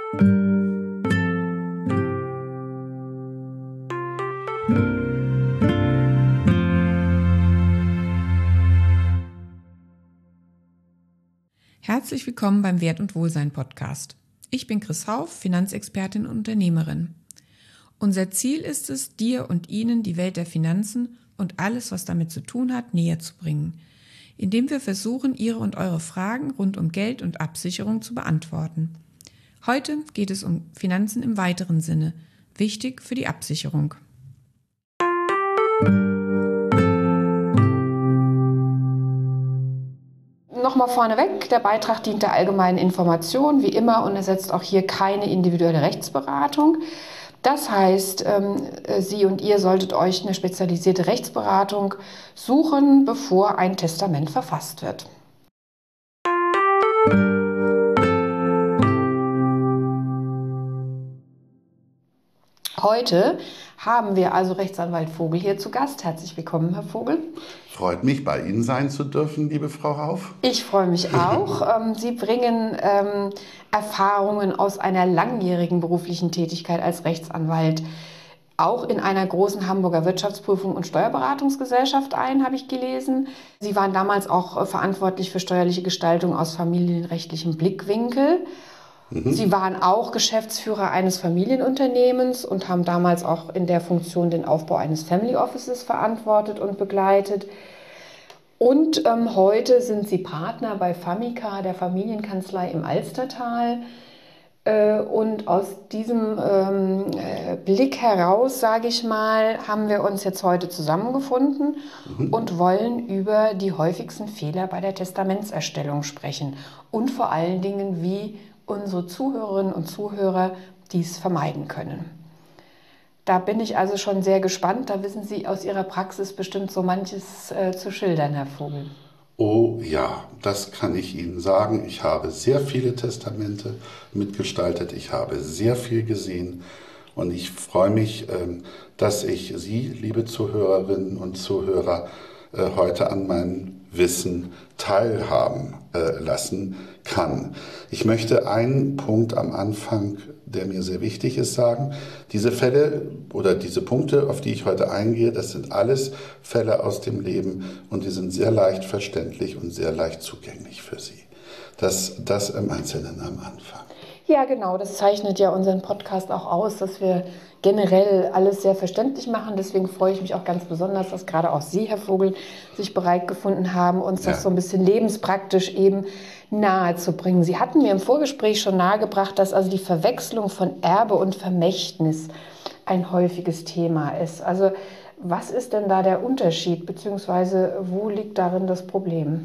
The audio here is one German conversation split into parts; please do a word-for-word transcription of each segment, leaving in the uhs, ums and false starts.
Herzlich willkommen beim Wert und Wohlsein Podcast. Ich bin Chris Hauff, Finanzexpertin und Unternehmerin. Unser Ziel ist es, dir und Ihnen die Welt der Finanzen und alles, was damit zu tun hat, näher zu bringen, indem wir versuchen, Ihre und eure Fragen rund um Geld und Absicherung zu beantworten. Heute geht es um Finanzen im weiteren Sinne, wichtig für die Absicherung. Nochmal vorneweg, der Beitrag dient der allgemeinen Information, wie immer, und ersetzt auch hier keine individuelle Rechtsberatung. Das heißt, Sie und ihr solltet euch eine spezialisierte Rechtsberatung suchen, bevor ein Testament verfasst wird. Heute haben wir also Rechtsanwalt Vogel hier zu Gast. Herzlich willkommen, Herr Vogel. Freut mich, bei Ihnen sein zu dürfen, liebe Frau Hauff. Ich freue mich auch. Sie bringen ähm, Erfahrungen aus einer langjährigen beruflichen Tätigkeit als Rechtsanwalt auch in einer großen Hamburger Wirtschaftsprüfung und Steuerberatungsgesellschaft ein, habe ich gelesen. Sie waren damals auch verantwortlich für steuerliche Gestaltung aus familienrechtlichem Blickwinkel. Sie waren auch Geschäftsführer eines Familienunternehmens und haben damals auch in der Funktion den Aufbau eines Family Offices verantwortet und begleitet. Und ähm, heute sind Sie Partner bei Famica, der Familienkanzlei im Alstertal. Äh, und aus diesem ähm, äh, Blick heraus, sage ich mal, haben wir uns jetzt heute zusammengefunden mhm. und wollen über die häufigsten Fehler bei der Testamentserstellung sprechen. Und vor allen Dingen, wie unsere Zuhörerinnen und Zuhörer dies vermeiden können. Da bin ich also schon sehr gespannt. Da wissen Sie aus Ihrer Praxis bestimmt so manches äh, zu schildern, Herr Vogel. Oh ja, das kann ich Ihnen sagen. Ich habe sehr viele Testamente mitgestaltet. Ich habe sehr viel gesehen. Und ich freue mich, dass ich Sie, liebe Zuhörerinnen und Zuhörer, heute an meinem Wissen teilhaben lassen kann. Ich möchte einen Punkt am Anfang, der mir sehr wichtig ist, sagen. Diese Fälle oder diese Punkte, auf die ich heute eingehe, das sind alles Fälle aus dem Leben und die sind sehr leicht verständlich und sehr leicht zugänglich für Sie. Das, das im Einzelnen am Anfang. Ja, genau. Das zeichnet ja unseren Podcast auch aus, dass wir generell alles sehr verständlich machen. Deswegen freue ich mich auch ganz besonders, dass gerade auch Sie, Herr Vogel, sich bereit gefunden haben, uns das ja. so ein bisschen lebenspraktisch eben nahe zu bringen. Sie hatten mir im Vorgespräch schon nahegebracht, dass also die Verwechslung von Erbe und Vermächtnis ein häufiges Thema ist. Also was ist denn da der Unterschied, beziehungsweise wo liegt darin das Problem?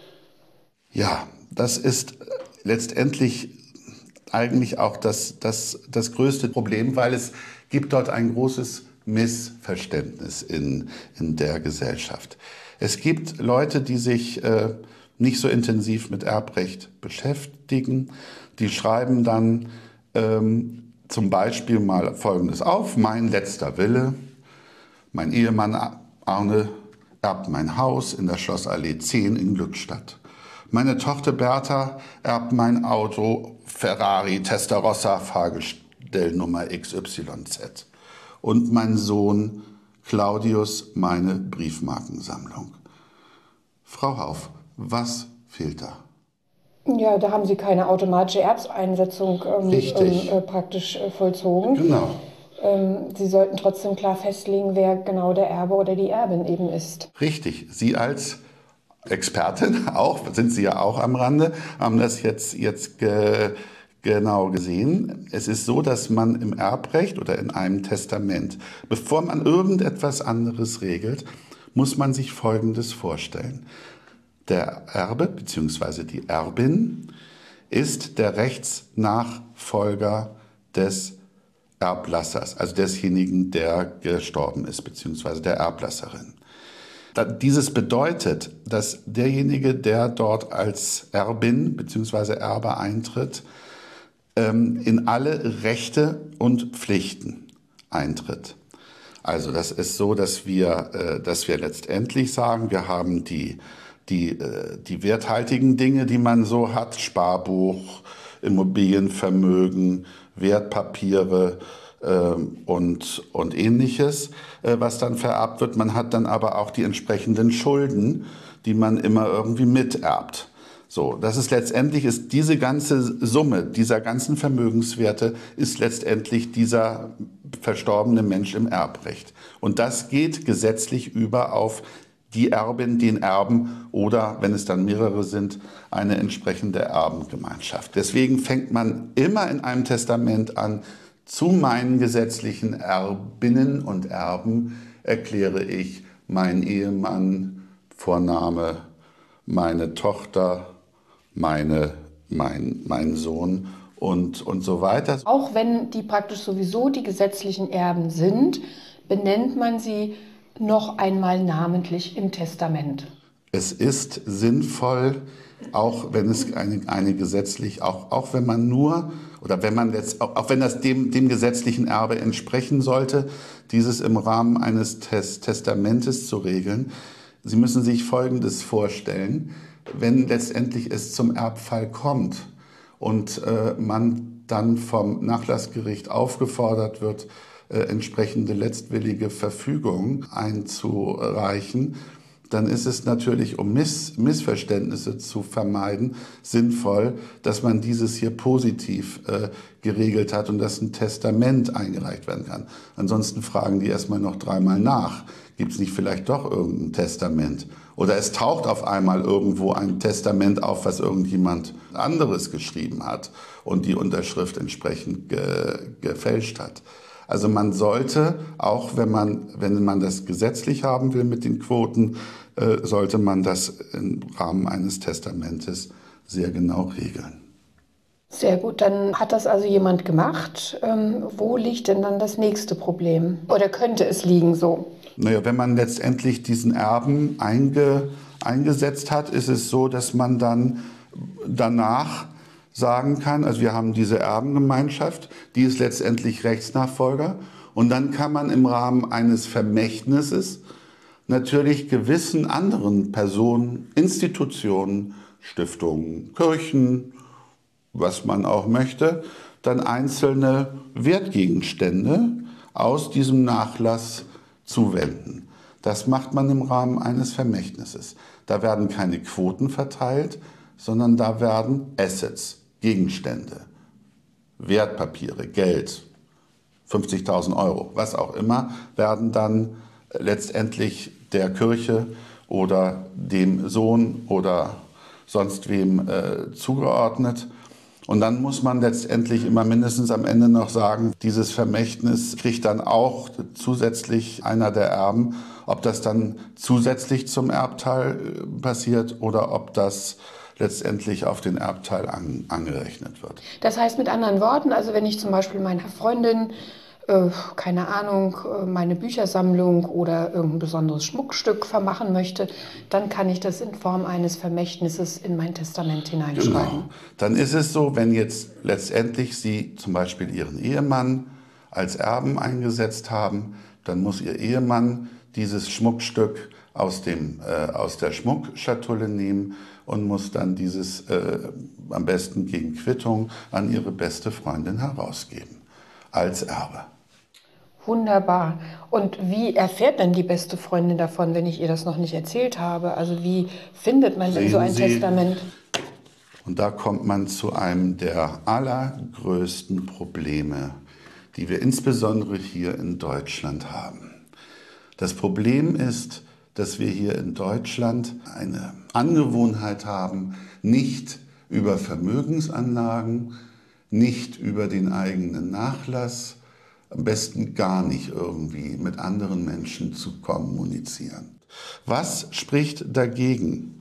Ja, das ist letztendlich eigentlich auch das, das, das größte Problem, weil es gibt dort ein großes Missverständnis in, in der Gesellschaft. Es gibt Leute, die sich äh, nicht so intensiv mit Erbrecht beschäftigen. Die schreiben dann ähm, zum Beispiel mal Folgendes auf: Mein letzter Wille, mein Ehemann Arne erbt mein Haus in der Schlossallee zehn in Glückstadt. Meine Tochter Bertha erbt mein Auto Ferrari Testarossa Fahrgestellnummer X Y Z. Und mein Sohn Claudius meine Briefmarkensammlung. Frau Hauff, was fehlt da? Ja, da haben Sie keine automatische Erbseinsetzung ähm, ähm, äh, praktisch äh, vollzogen. Genau. Ähm, Sie sollten trotzdem klar festlegen, wer genau der Erbe oder die Erbin eben ist. Richtig. Sie als Expertin auch, sind Sie ja auch am Rande, haben das jetzt, jetzt ge, genau gesehen. Es ist so, dass man im Erbrecht oder in einem Testament, bevor man irgendetwas anderes regelt, muss man sich Folgendes vorstellen. Der Erbe bzw. die Erbin ist der Rechtsnachfolger des Erblassers, also desjenigen, der gestorben ist, bzw. der Erblasserin. Dieses bedeutet, dass derjenige, der dort als Erbin bzw. Erbe eintritt, in alle Rechte und Pflichten eintritt. Also das ist so, dass wir, dass wir letztendlich sagen, wir haben die, die, die werthaltigen Dinge, die man so hat, Sparbuch, Immobilienvermögen, Wertpapiere äh, und, und Ähnliches, äh, was dann vererbt wird. Man hat dann aber auch die entsprechenden Schulden, die man immer irgendwie miterbt. So, das ist letztendlich, ist diese ganze Summe dieser ganzen Vermögenswerte ist letztendlich dieser verstorbene Mensch im Erbrecht. Und das geht gesetzlich über auf die Erbin, den Erben oder, wenn es dann mehrere sind, eine entsprechende Erbengemeinschaft. Deswegen fängt man immer in einem Testament an, zu meinen gesetzlichen Erbinnen und Erben erkläre ich meinen Ehemann, Vorname, meine Tochter, meine, mein, mein Sohn und, und so weiter. Auch wenn die praktisch sowieso die gesetzlichen Erben sind, benennt man sie noch einmal namentlich im Testament. Es ist sinnvoll, auch wenn es eine, eine gesetzlich, auch, auch wenn man nur, oder wenn man jetzt, auch, auch wenn das dem, dem gesetzlichen Erbe entsprechen sollte, dieses im Rahmen eines Tes- Testamentes zu regeln. Sie müssen sich Folgendes vorstellen: Wenn letztendlich es zum Erbfall kommt und äh, man dann vom Nachlassgericht aufgefordert wird, äh, entsprechende letztwillige Verfügung einzureichen, dann ist es natürlich, um Miss- Missverständnisse zu vermeiden, sinnvoll, dass man dieses hier positiv äh, geregelt hat und dass ein Testament eingereicht werden kann. Ansonsten fragen die erstmal noch dreimal nach. Gibt es nicht vielleicht doch irgendein Testament? Oder es taucht auf einmal irgendwo ein Testament auf, was irgendjemand anderes geschrieben hat und die Unterschrift entsprechend ge gefälscht hat. Also man sollte, auch wenn man, wenn man das gesetzlich haben will mit den Quoten, äh, sollte man das im Rahmen eines Testamentes sehr genau regeln. Sehr gut, dann hat das also jemand gemacht. Ähm, wo liegt denn dann das nächste Problem? Oder könnte es liegen so? Naja, wenn man letztendlich diesen Erben einge, eingesetzt hat, ist es so, dass man dann danach sagen kann, also wir haben diese Erbengemeinschaft, die ist letztendlich Rechtsnachfolger, und dann kann man im Rahmen eines Vermächtnisses natürlich gewissen anderen Personen, Institutionen, Stiftungen, Kirchen, was man auch möchte, dann einzelne Wertgegenstände aus diesem Nachlass zuwenden. Das macht man im Rahmen eines Vermächtnisses. Da werden keine Quoten verteilt, sondern da werden Assets, Gegenstände, Wertpapiere, Geld, fünfzigtausend Euro, was auch immer, werden dann letztendlich der Kirche oder dem Sohn oder sonst wem äh, zugeordnet. Und dann muss man letztendlich immer mindestens am Ende noch sagen, dieses Vermächtnis kriegt dann auch zusätzlich einer der Erben, ob das dann zusätzlich zum Erbteil passiert oder ob das letztendlich auf den Erbteil an, angerechnet wird. Das heißt mit anderen Worten, also wenn ich zum Beispiel meiner Freundin, äh, keine Ahnung, meine Büchersammlung oder irgendein besonderes Schmuckstück vermachen möchte, dann kann ich das in Form eines Vermächtnisses in mein Testament hineinschreiben. Genau. Dann ist es so, wenn jetzt letztendlich Sie zum Beispiel Ihren Ehemann als Erben eingesetzt haben, dann muss Ihr Ehemann dieses Schmuckstück aus, dem, äh, aus der Schmuckschatulle nehmen und muss dann dieses äh, am besten gegen Quittung an ihre beste Freundin herausgeben, als Erbe. Wunderbar. Und wie erfährt denn die beste Freundin davon, wenn ich ihr das noch nicht erzählt habe? Also wie findet man denn so ein Sehen Sie, Testament? Und da kommt man zu einem der allergrößten Probleme, die wir insbesondere hier in Deutschland haben. Das Problem ist, dass wir hier in Deutschland eine Angewohnheit haben, nicht über Vermögensanlagen, nicht über den eigenen Nachlass, am besten gar nicht irgendwie mit anderen Menschen zu kommunizieren. Was spricht dagegen,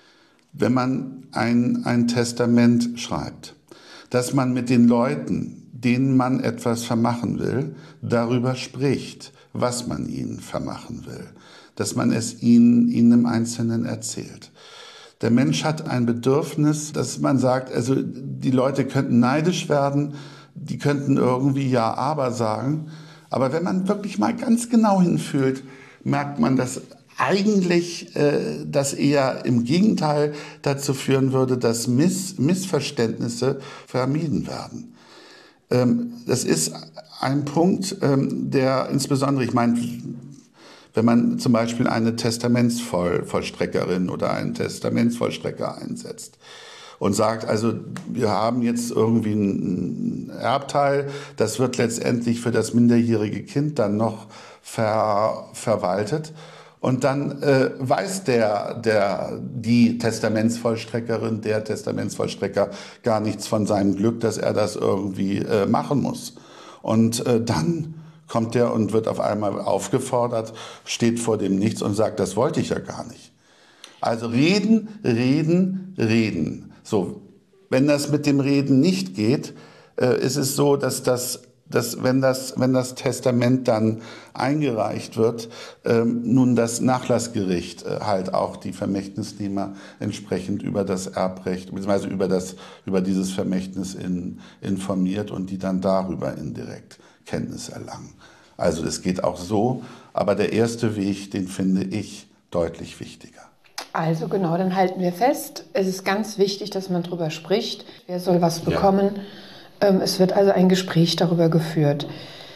wenn man ein, ein Testament schreibt, dass man mit den Leuten, denen man etwas vermachen will, darüber spricht, was man ihnen vermachen will, dass man es ihnen, ihnen im Einzelnen erzählt. Der Mensch hat ein Bedürfnis, dass man sagt, also die Leute könnten neidisch werden, die könnten irgendwie ja, aber sagen, aber wenn man wirklich mal ganz genau hinfühlt, merkt man, dass eigentlich äh, das eher im Gegenteil dazu führen würde, dass Miss, Missverständnisse vermieden werden. Ähm, das ist ein Punkt, ähm, der insbesondere, ich meine, wenn man zum Beispiel eine Testamentsvollstreckerin oder einen Testamentsvollstrecker einsetzt und sagt, also wir haben jetzt irgendwie ein Erbteil, das wird letztendlich für das minderjährige Kind dann noch ver, verwaltet. Und dann äh, weiß der, der, die Testamentsvollstreckerin, der Testamentsvollstrecker gar nichts von seinem Glück, dass er das irgendwie äh, machen muss. Und äh, dann kommt der und wird auf einmal aufgefordert, steht vor dem Nichts und sagt, das wollte ich ja gar nicht. Also reden, reden, reden. So, wenn das mit dem Reden nicht geht, äh, ist es so, dass das dass wenn das, wenn das Testament dann eingereicht wird, ähm, nun das Nachlassgericht äh, halt auch die Vermächtnisnehmer entsprechend über das Erbrecht, beziehungsweise über, das, über dieses Vermächtnis in, informiert und die dann darüber indirekt Kenntnis erlangen. Also es geht auch so, aber der erste Weg, den finde ich deutlich wichtiger. Also genau, dann halten wir fest, es ist ganz wichtig, dass man darüber spricht, wer soll was bekommen. Ja. Es wird also ein Gespräch darüber geführt.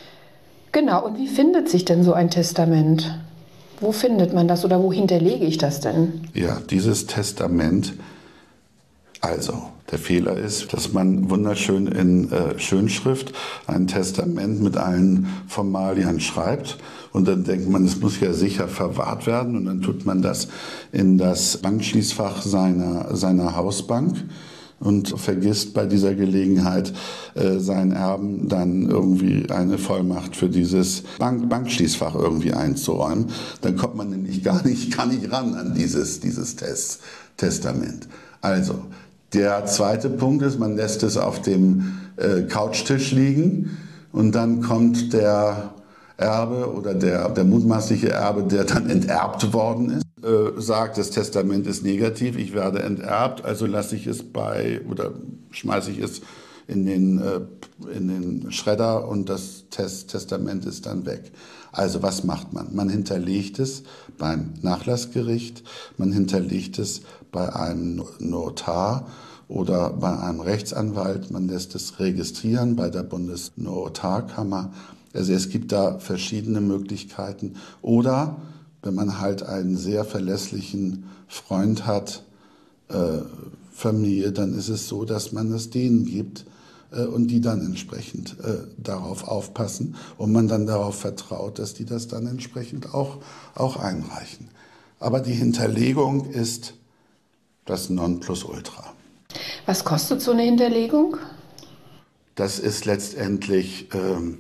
Genau, und wie findet sich denn so ein Testament? Wo findet man das oder wo hinterlege ich das denn? Ja, dieses Testament, also der Fehler ist, dass man wunderschön in äh, Schönschrift ein Testament mit allen Formalien schreibt und dann denkt man, es muss ja sicher verwahrt werden und dann tut man das in das Bankschließfach seiner, seiner Hausbank und vergisst bei dieser Gelegenheit äh, seinen Erben dann irgendwie eine Vollmacht für dieses Bank Bankschließfach irgendwie einzuräumen. Dann kommt man nämlich gar nicht, gar nicht ran an dieses, dieses Test Testament. Also, der zweite Punkt ist, man lässt es auf dem äh, Couchtisch liegen und dann kommt der Erbe oder der, der mutmaßliche Erbe, der dann enterbt worden ist, äh, sagt, das Testament ist negativ, ich werde enterbt, also lasse ich es bei oder schmeiße ich es in den, äh, in den Schredder und das Test Testament ist dann weg. Also was macht man? Man hinterlegt es beim Nachlassgericht, man hinterlegt es bei einem Notar oder bei einem Rechtsanwalt, man lässt es registrieren bei der Bundesnotarkammer. Also es gibt da verschiedene Möglichkeiten. Oder wenn man halt einen sehr verlässlichen Freund hat, äh, Familie, dann ist es so, dass man es denen gibt äh, und die dann entsprechend äh, darauf aufpassen und man dann darauf vertraut, dass die das dann entsprechend auch, auch einreichen. Aber die Hinterlegung ist das Nonplusultra. Was kostet so eine Hinterlegung? Das ist letztendlich ähm,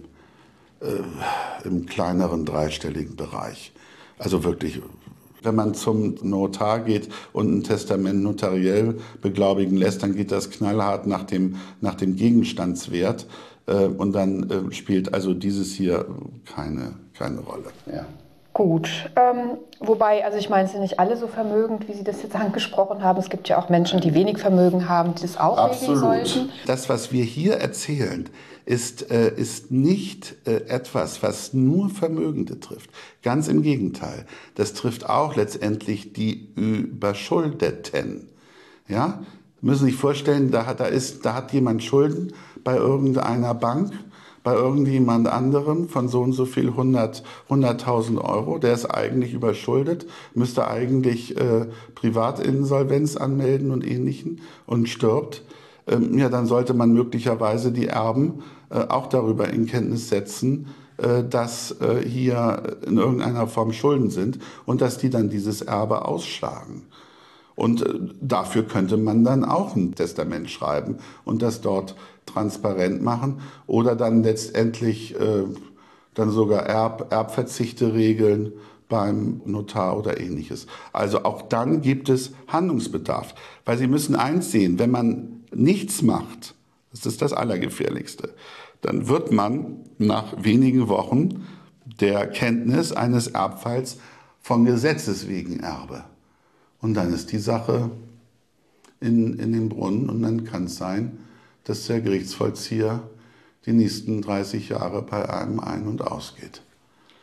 äh, im kleineren dreistelligen Bereich. Also wirklich, wenn man zum Notar geht und ein Testament notariell beglaubigen lässt, dann geht das knallhart nach dem, nach dem Gegenstandswert. Äh, und dann äh, spielt also dieses hier keine, keine Rolle. Ja. Gut, ähm, wobei, also ich meine, es sind nicht alle so vermögend, wie Sie das jetzt angesprochen haben. Es gibt ja auch Menschen, die wenig Vermögen haben, die das auch Absolut. regeln sollten. Das, was wir hier erzählen, ist, äh, ist nicht äh, etwas, was nur Vermögende trifft. Ganz im Gegenteil. Das trifft auch letztendlich die Überschuldeten. Ja? Sie müssen sich vorstellen, da hat, da, ist, da hat jemand Schulden bei irgendeiner Bank, bei irgendjemand anderem von so und so viel hundert, hunderttausend Euro, der ist eigentlich überschuldet, müsste eigentlich äh, Privatinsolvenz anmelden und Ähnlichen und stirbt, ähm, ja, dann sollte man möglicherweise die Erben äh, auch darüber in Kenntnis setzen, äh, dass äh, hier in irgendeiner Form Schulden sind und dass die dann dieses Erbe ausschlagen. Und äh, dafür könnte man dann auch ein Testament schreiben und das dort transparent machen oder dann letztendlich äh, dann sogar Erb, Erbverzichte regeln beim Notar oder Ähnliches. Also auch dann gibt es Handlungsbedarf, weil Sie müssen eins sehen, wenn man nichts macht, das ist das Allergefährlichste, dann wird man nach wenigen Wochen der Kenntnis eines Erbfalls von Gesetzes wegen Erbe. Und dann ist die Sache in, in den Brunnen und dann kann es sein, dass der Gerichtsvollzieher die nächsten dreißig Jahre bei einem ein- und ausgeht.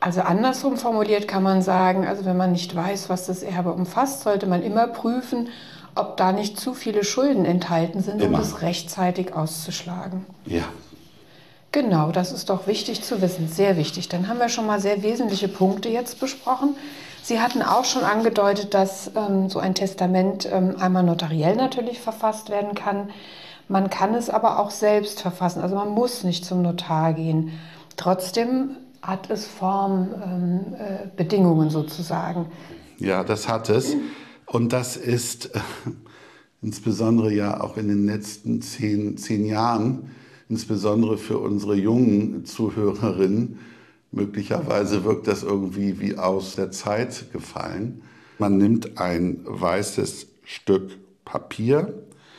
Also andersrum formuliert kann man sagen, also wenn man nicht weiß, was das Erbe umfasst, sollte man immer prüfen, ob da nicht zu viele Schulden enthalten sind, um Immer. das rechtzeitig auszuschlagen. Ja. Genau, das ist doch wichtig zu wissen, sehr wichtig. Dann haben wir schon mal sehr wesentliche Punkte jetzt besprochen. Sie hatten auch schon angedeutet, dass ähm, so ein Testament ähm, einmal notariell natürlich verfasst werden kann. Man kann es aber auch selbst verfassen, also man muss nicht zum Notar gehen. Trotzdem hat es Formbedingungen ähm, äh, sozusagen. Ja, das hat es. Und das ist äh, insbesondere ja auch in den letzten zehn, zehn Jahren, insbesondere für unsere jungen Zuhörerinnen, möglicherweise wirkt das irgendwie wie aus der Zeit gefallen. Man nimmt ein weißes Stück Papier,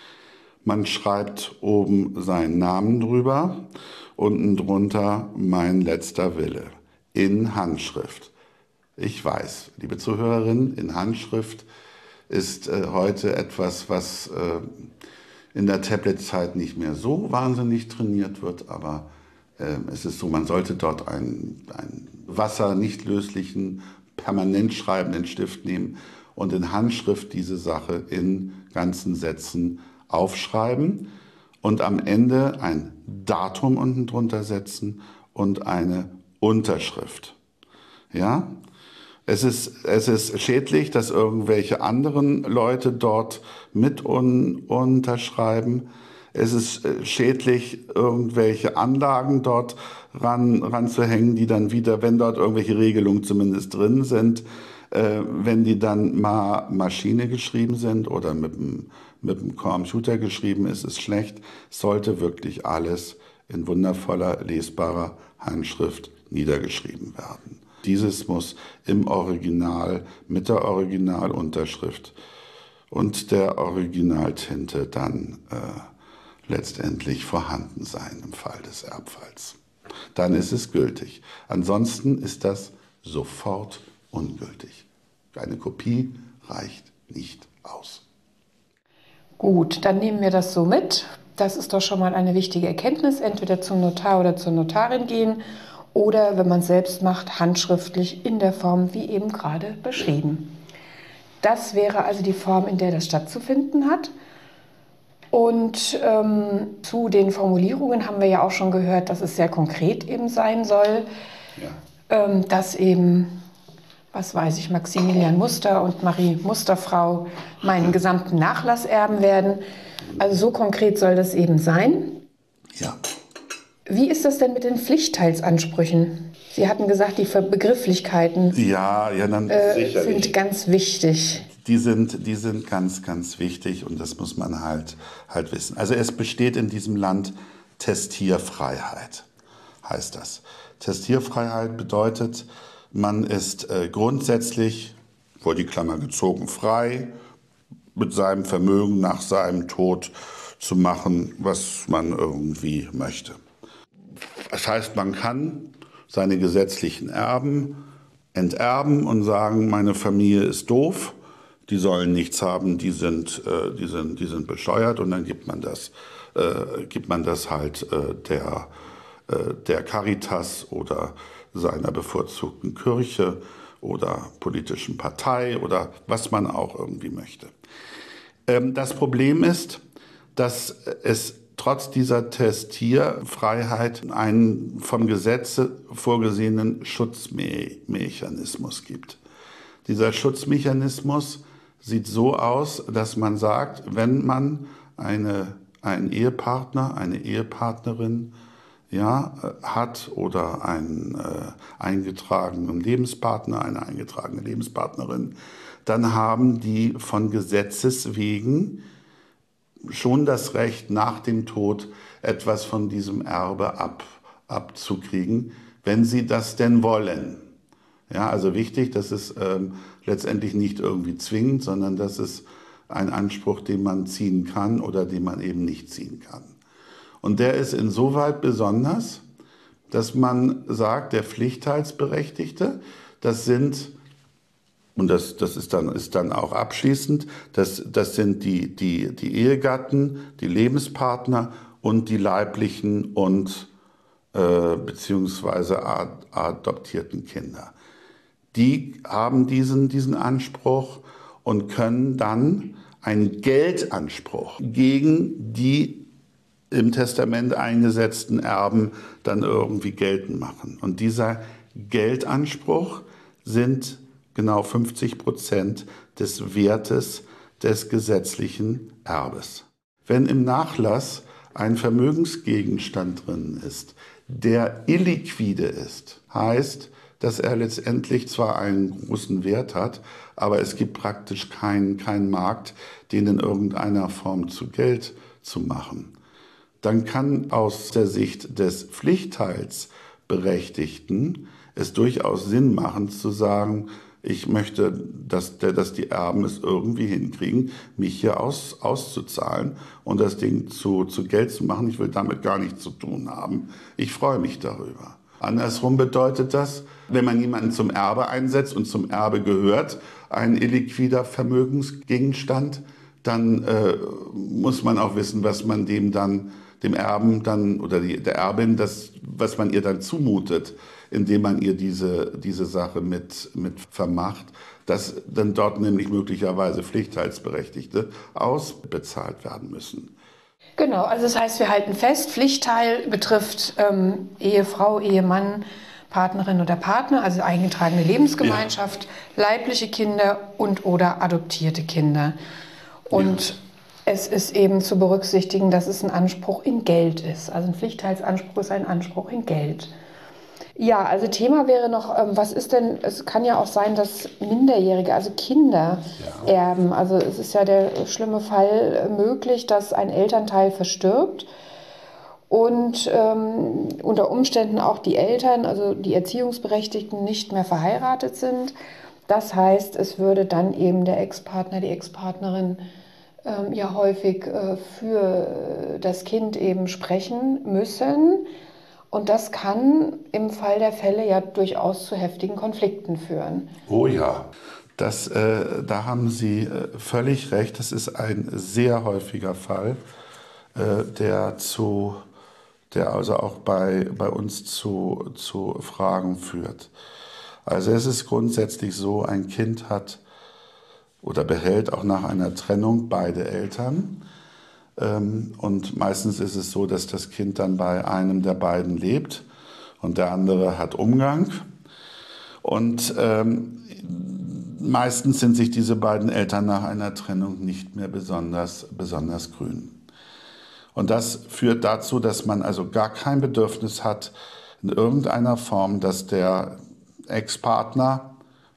man schreibt oben seinen Namen drüber, unten drunter mein letzter Wille in Handschrift. Ich weiß, liebe Zuhörerinnen, in Handschrift ist äh, heute etwas, was äh, in der Tablet-Zeit nicht mehr so wahnsinnig trainiert wird, aber äh, es ist so, man sollte dort einen, einen wassernicht löslichen, permanent schreibenden Stift nehmen und in Handschrift diese Sache in ganzen Sätzen aufschreiben und am Ende ein Datum unten drunter setzen und eine Unterschrift. Ja? Es ist, es ist schädlich, dass irgendwelche anderen Leute dort mit un, unterschreiben. Es ist schädlich, irgendwelche Anlagen dort ran, ranzuhängen, die dann wieder, wenn dort irgendwelche Regelungen zumindest drin sind, äh, wenn die dann mal Maschine geschrieben sind oder mit dem, mit dem Computer geschrieben, ist es schlecht. Es sollte wirklich alles in wundervoller, lesbarer Handschrift niedergeschrieben werden. Dieses muss im Original mit der Originalunterschrift und der Originaltinte dann äh, letztendlich vorhanden sein im Fall des Erbfalls. Dann ist es gültig. Ansonsten ist das sofort ungültig. Eine Kopie reicht nicht aus. Gut, dann nehmen wir das so mit. Das ist doch schon mal eine wichtige Erkenntnis. Entweder zum Notar oder zur Notarin gehen oder, wenn man es selbst macht, handschriftlich in der Form, wie eben gerade beschrieben. Das wäre also die Form, in der das stattzufinden hat. Und ähm, zu den Formulierungen haben wir ja auch schon gehört, dass es sehr konkret eben sein soll. Ja. Ähm, dass eben, was weiß ich, Maximilian Muster und Marie Musterfrau meinen gesamten Nachlass erben werden. Also so konkret soll das eben sein. Ja. Wie ist das denn mit den Pflichtteilsansprüchen? Sie hatten gesagt, die Begrifflichkeiten Ja, ja, dann äh, sind ganz wichtig. Die sind, die sind ganz, ganz wichtig und das muss man halt, halt wissen. Also es besteht in diesem Land Testierfreiheit, heißt das. Testierfreiheit bedeutet, man ist äh, grundsätzlich, vor die Klammer gezogen, frei, mit seinem Vermögen nach seinem Tod zu machen, was man irgendwie möchte. Das heißt, man kann seine gesetzlichen Erben enterben und sagen, meine Familie ist doof, die sollen nichts haben, die sind, äh, die sind, die sind bescheuert und dann gibt man das, äh, gibt man das halt äh, der, äh, der Caritas oder seiner bevorzugten Kirche oder politischen Partei oder was man auch irgendwie möchte. Ähm, das Problem ist, dass es trotz dieser Testierfreiheit einen vom Gesetze vorgesehenen Schutzmechanismus gibt. Dieser Schutzmechanismus sieht so aus, dass man sagt, wenn man eine, einen Ehepartner, eine Ehepartnerin ja, hat oder einen äh, eingetragenen Lebenspartner, eine eingetragene Lebenspartnerin, dann haben die von Gesetzes wegen schon das Recht, nach dem Tod etwas von diesem Erbe ab, abzukriegen, wenn sie das denn wollen. Ja, also wichtig, das ist ähm, letztendlich nicht irgendwie zwingend, sondern das ist ein Anspruch, den man ziehen kann oder den man eben nicht ziehen kann. Und der ist insoweit besonders, dass man sagt, der Pflichtteilsberechtigte, das sind, und das, das ist, dann, ist dann auch abschließend, das, das sind die, die, die Ehegatten, die Lebenspartner und die leiblichen und äh, beziehungsweise ad- adoptierten Kinder. Die haben diesen, diesen Anspruch und können dann einen Geldanspruch gegen die im Testament eingesetzten Erben dann irgendwie geltend machen. Und dieser Geldanspruch sind genau fünfzig Prozent des Wertes des gesetzlichen Erbes. Wenn im Nachlass ein Vermögensgegenstand drin ist, der illiquide ist, heißt, dass er letztendlich zwar einen großen Wert hat, aber es gibt praktisch keinen, keinen Markt, den in irgendeiner Form zu Geld zu machen. Dann kann aus der Sicht des Pflichtteilsberechtigten es durchaus Sinn machen zu sagen, ich möchte, dass, der, dass die Erben es irgendwie hinkriegen, mich hier aus, auszuzahlen und das Ding zu, zu Geld zu machen. Ich will damit gar nichts zu tun haben. Ich freue mich darüber. Andersrum bedeutet das, wenn man jemanden zum Erbe einsetzt und zum Erbe gehört ein illiquider Vermögensgegenstand, dann äh, muss man auch wissen, was man dem dann, dem Erben dann oder die, der Erbin, das, was man ihr dann zumutet, indem man ihr diese, diese Sache mit, mit vermacht, dass dann dort nämlich möglicherweise Pflichtteilsberechtigte ausbezahlt werden müssen. Genau, also das heißt, wir halten fest, Pflichtteil betrifft ähm, Ehefrau, Ehemann, Partnerin oder Partner, also eingetragene Lebensgemeinschaft, ja. Leibliche Kinder und oder adoptierte Kinder. Und ja. Es ist eben zu berücksichtigen, dass es ein Anspruch in Geld ist. Also ein Pflichtteilsanspruch ist ein Anspruch in Geld. Ja, also Thema wäre noch, ähm, was ist denn, es kann ja auch sein, dass Minderjährige, also Kinder ja. erben. Also es ist ja der schlimme Fall möglich, dass ein Elternteil verstirbt und ähm, unter Umständen auch die Eltern, also die Erziehungsberechtigten, nicht mehr verheiratet sind. Das heißt, es würde dann eben der Ex-Partner, die Ex-Partnerin ähm, ja häufig äh, für das Kind eben sprechen müssen. Und das kann im Fall der Fälle ja durchaus zu heftigen Konflikten führen. Oh ja, das, äh, da haben Sie äh, völlig recht. Das ist ein sehr häufiger Fall, äh, der, zu, der also auch bei, bei uns zu, zu Fragen führt. Also es ist grundsätzlich so, ein Kind hat oder behält auch nach einer Trennung beide Eltern. Und meistens ist es so, dass das Kind dann bei einem der beiden lebt und der andere hat Umgang. Und ähm, meistens sind sich diese beiden Eltern nach einer Trennung nicht mehr besonders, besonders grün. Und das führt dazu, dass man also gar kein Bedürfnis hat, in irgendeiner Form, dass der Ex-Partner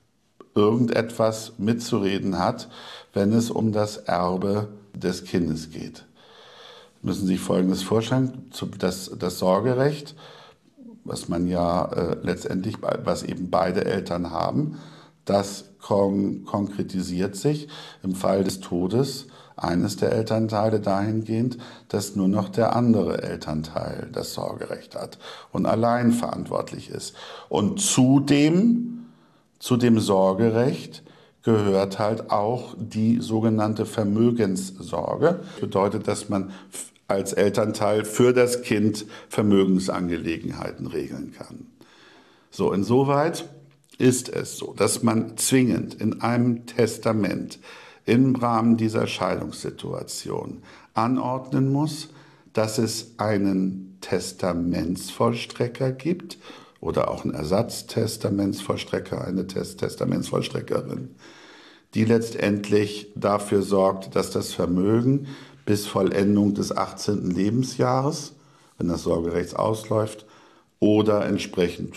irgendetwas mitzureden hat, wenn es um das Erbe des Kindes geht. Müssen Sie sich Folgendes vorstellen, das, das Sorgerecht, was man ja äh, letztendlich, was eben beide Eltern haben, das kon- konkretisiert sich im Fall des Todes eines der Elternteile dahingehend, dass nur noch der andere Elternteil das Sorgerecht hat und allein verantwortlich ist. Und zudem, zu dem Sorgerecht gehört halt auch die sogenannte Vermögenssorge. Das bedeutet, dass man als Elternteil für das Kind Vermögensangelegenheiten regeln kann. So, insoweit ist es so, dass man zwingend in einem Testament im Rahmen dieser Scheidungssituation anordnen muss, dass es einen Testamentsvollstrecker gibt oder auch einen Ersatztestamentsvollstrecker, eine Test- Testamentsvollstreckerin, die letztendlich dafür sorgt, dass das Vermögen bis Vollendung des achtzehnten Lebensjahres, wenn das Sorgerecht ausläuft, oder entsprechend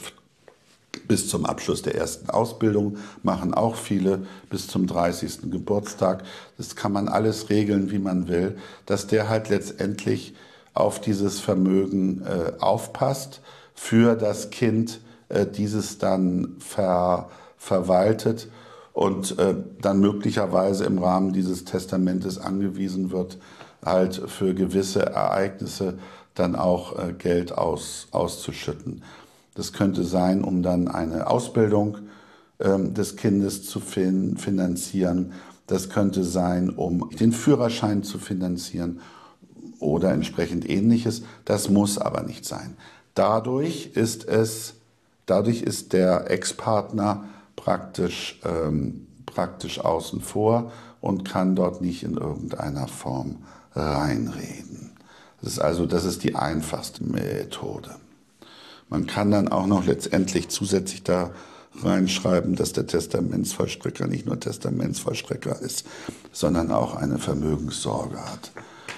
bis zum Abschluss der ersten Ausbildung, machen auch viele bis zum dreißigsten Geburtstag. Das kann man alles regeln, wie man will, dass der halt letztendlich auf dieses Vermögen äh, aufpasst, für das Kind äh, dieses dann ver, verwaltet und äh, dann möglicherweise im Rahmen dieses Testamentes angewiesen wird, halt für gewisse Ereignisse dann auch äh, Geld aus, auszuschütten. Das könnte sein, um dann eine Ausbildung ähm, des Kindes zu fin- finanzieren. Das könnte sein, um den Führerschein zu finanzieren oder entsprechend Ähnliches. Das muss aber nicht sein. Dadurch ist es, dadurch ist der Ex-Partner praktisch, ähm, praktisch außen vor und kann dort nicht in irgendeiner Form reinreden. Das ist also, das ist die einfachste Methode. Man kann dann auch noch letztendlich zusätzlich da reinschreiben, dass der Testamentsvollstrecker nicht nur Testamentsvollstrecker ist, sondern auch eine Vermögenssorge hat.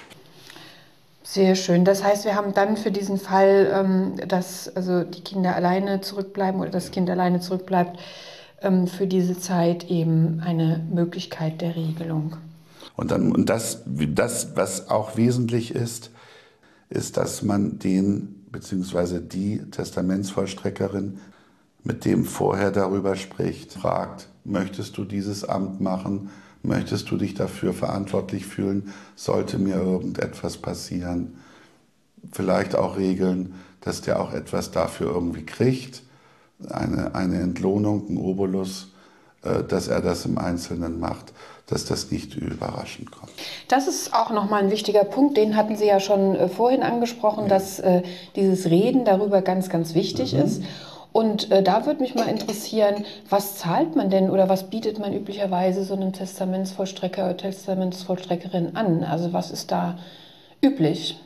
Sehr schön. Das heißt, wir haben dann für diesen Fall, dass also die Kinder alleine zurückbleiben oder das Kind alleine zurückbleibt, für diese Zeit eben eine Möglichkeit der Regelung. Und, dann, und das, das, was auch wesentlich ist, ist, dass man den bzw. die Testamentsvollstreckerin mit dem vorher darüber spricht, fragt, möchtest du dieses Amt machen? Möchtest du dich dafür verantwortlich fühlen? Sollte mir irgendetwas passieren? Vielleicht auch regeln, dass der auch etwas dafür irgendwie kriegt, eine, eine Entlohnung, ein Obolus, äh, dass er das im Einzelnen macht, dass das nicht überraschend kommt. Das ist auch nochmal ein wichtiger Punkt, den hatten Sie ja schon äh, vorhin angesprochen, ja. dass äh, dieses Reden darüber ganz, ganz wichtig mhm. ist. Und äh, da würde mich mal interessieren, was zahlt man denn oder was bietet man üblicherweise so einem Testamentsvollstrecker oder Testamentsvollstreckerin an? Also was ist da üblich?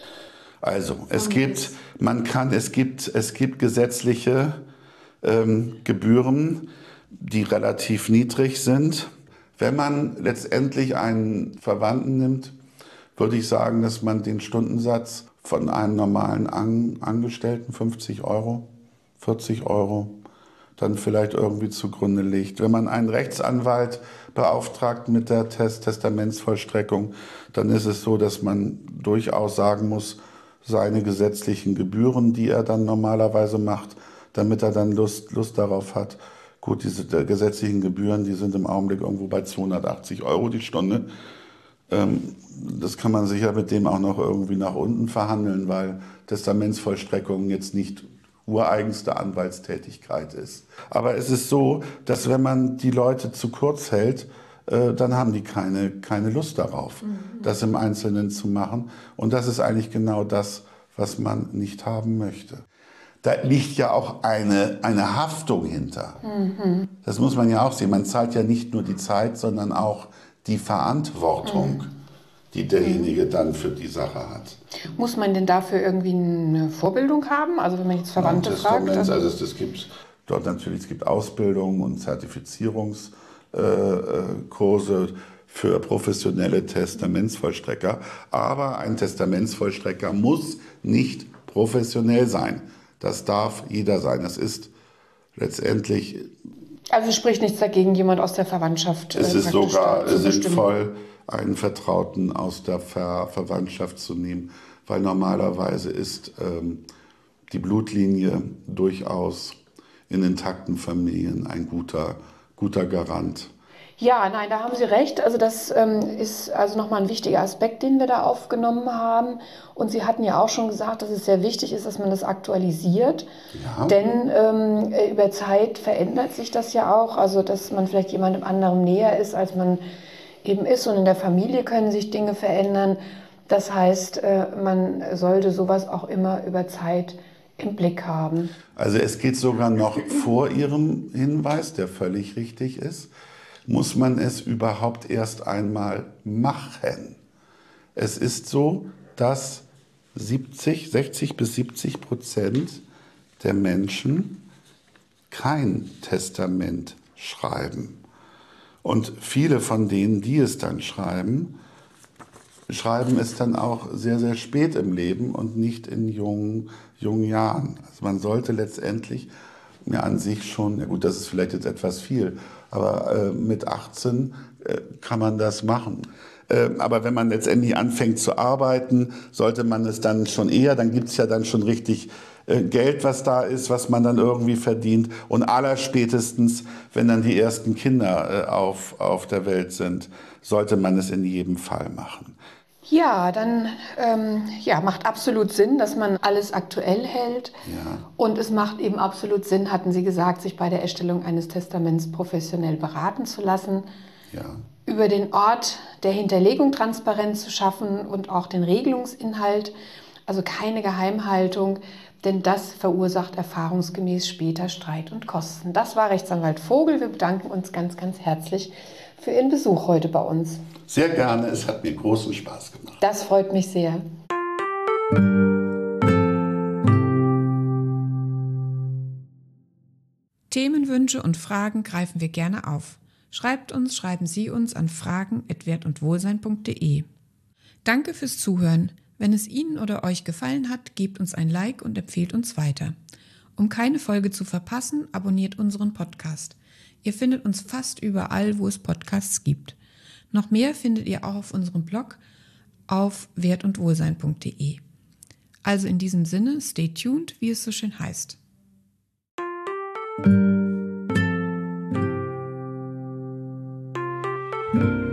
Also es gibt, man kann, es gibt, es gibt gesetzliche ähm, Gebühren, die relativ niedrig sind. Wenn man letztendlich einen Verwandten nimmt, würde ich sagen, dass man den Stundensatz von einem normalen An- Angestellten, fünfzig Euro, vierzig Euro, dann vielleicht irgendwie zugrunde legt. Wenn man einen Rechtsanwalt beauftragt mit der Test- Testamentsvollstreckung, dann ist es so, dass man durchaus sagen muss, seine gesetzlichen Gebühren, die er dann normalerweise macht, damit er dann Lust, Lust darauf hat. Gut, diese gesetzlichen Gebühren, die sind im Augenblick irgendwo bei zweihundertachtzig Euro die Stunde. Ähm, das kann man sicher mit dem auch noch irgendwie nach unten verhandeln, weil Testamentsvollstreckung jetzt nicht ureigenste Anwaltstätigkeit ist. Aber es ist so, dass wenn man die Leute zu kurz hält, äh, dann haben die keine, keine Lust darauf, mhm. das im Einzelnen zu machen. Und das ist eigentlich genau das, was man nicht haben möchte. Da liegt ja auch eine, eine Haftung hinter. Mhm. Das muss man ja auch sehen. Man zahlt ja nicht nur die Zeit, sondern auch die Verantwortung, mhm. die derjenige dann für die Sache hat. Muss man denn dafür irgendwie eine Vorbildung haben? Also wenn man jetzt Verwandte ja, fragt? Also es, es gibt dort natürlich, es gibt Ausbildungen und Zertifizierungskurse äh, für professionelle Testamentsvollstrecker. Aber ein Testamentsvollstrecker muss nicht professionell sein. Das darf jeder sein. Das ist letztendlich... Also spricht nichts dagegen, jemand aus der Verwandtschaft Es ist sogar sinnvoll, einen Vertrauten aus der Ver Verwandtschaft zu nehmen, weil normalerweise ist ähm, die Blutlinie durchaus in intakten Familien ein guter, guter Garant. Ja, nein, da haben Sie recht. Also das ähm, ist also nochmal ein wichtiger Aspekt, den wir da aufgenommen haben. Und Sie hatten ja auch schon gesagt, dass es sehr wichtig ist, dass man das aktualisiert. Ja. Denn ähm, über Zeit verändert sich das ja auch. Also dass man vielleicht jemandem anderen näher ist, als man eben ist. Und in der Familie können sich Dinge verändern. Das heißt, äh, man sollte sowas auch immer über Zeit im Blick haben. Also es geht sogar noch vor Ihrem Hinweis, der völlig richtig ist. Muss man es überhaupt erst einmal machen. Es ist so, dass siebzig, sechzig bis siebzig Prozent der Menschen kein Testament schreiben. Und viele von denen, die es dann schreiben, schreiben es dann auch sehr, sehr spät im Leben und nicht in jungen, jungen Jahren. Also man sollte letztendlich ja, an sich schon, ja gut, das ist vielleicht jetzt etwas viel, aber äh, mit achtzehn äh, kann man das machen. Äh, aber wenn man letztendlich anfängt zu arbeiten, sollte man es dann schon eher, dann gibt es ja dann schon richtig äh, Geld, was da ist, was man dann irgendwie verdient. Und allerspätestens, wenn dann die ersten Kinder äh, auf, auf der Welt sind, sollte man es in jedem Fall machen. Ja, dann ähm, ja, macht absolut Sinn, dass man alles aktuell hält. Ja. Und es macht eben absolut Sinn, hatten Sie gesagt, sich bei der Erstellung eines Testaments professionell beraten zu lassen. Ja. Über den Ort der Hinterlegung Transparenz zu schaffen und auch den Regelungsinhalt. Also keine Geheimhaltung, denn das verursacht erfahrungsgemäß später Streit und Kosten. Das war Rechtsanwalt Vogel. Wir bedanken uns ganz, ganz herzlich für Ihren Besuch heute bei uns. Sehr gerne, es hat mir großen Spaß gemacht. Das freut mich sehr. Themenwünsche und Fragen greifen wir gerne auf. Schreibt uns, schreiben Sie uns an fragen at wert und wohlsein punkt de. Danke fürs Zuhören. Wenn es Ihnen oder euch gefallen hat, gebt uns ein Like und empfehlt uns weiter. Um keine Folge zu verpassen, abonniert unseren Podcast. Ihr findet uns fast überall, wo es Podcasts gibt. Noch mehr findet ihr auch auf unserem Blog auf wert und wohlsein punkt de. Also in diesem Sinne, stay tuned, wie es so schön heißt. Thank you.